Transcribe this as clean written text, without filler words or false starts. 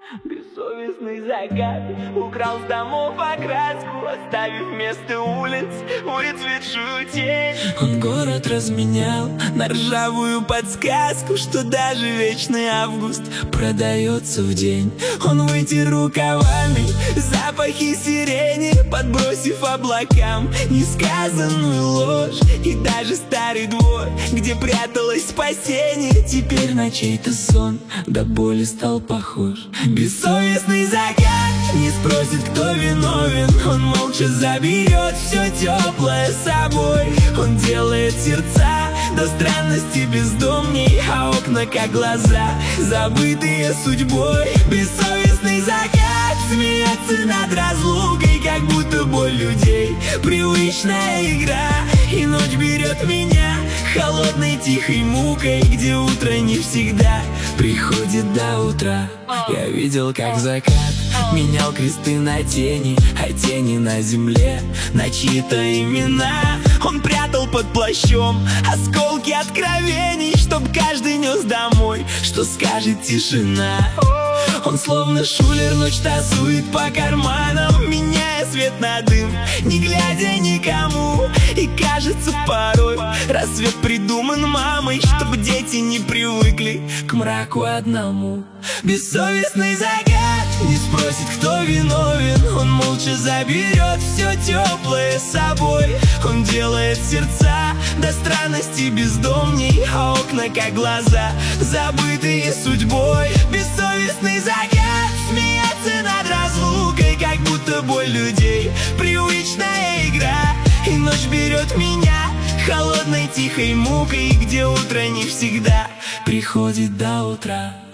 Бессовестный закат украл с домов окраску, оставив вместо улиц выцветшую тень. Он город разменял на ржавую подсказку, что даже вечный август продается в день. Он вытер рукавами запахи сирени, подбросив облакам несказанную ложь. И даже старый двор, где пряталось спасение, теперь на чей-то сон до боли стал похож. Бессовестный закат не спросит, кто виновен. Он молча заберет все теплое с собой. Он делает сердца до странности бездомней, а окна как глаза, забытые судьбой. Бессовестный закат смеется над разлукой, как будто боль людей привычная игра. И ночь берет меня холодной тихой мукой, где утро не всегда приходит до утра. Я видел, как закат менял кресты на тени, а тени на земле на чьи-то имена. Он прятал под плащом осколки откровений, чтоб каждый нес домой, что скажет тишина. Он словно шулер ночь тасует по карманам, меняя свет на дым, не глядя никому. И кажется порой рассвет придуман мамой, чтобы дети не привыкли к мраку одному. Бессовестный закат не спросит, кто виновен. Он молча заберет все теплое с собой. Он делает сердца до странности бездомней, а окна как глаза, забытые судьбой. Бессовестный закат смеется над разлукой, как будто боль людей привычная игра. И ночь берет меня холодной тихой мукой, где утро не всегда приходит до утра.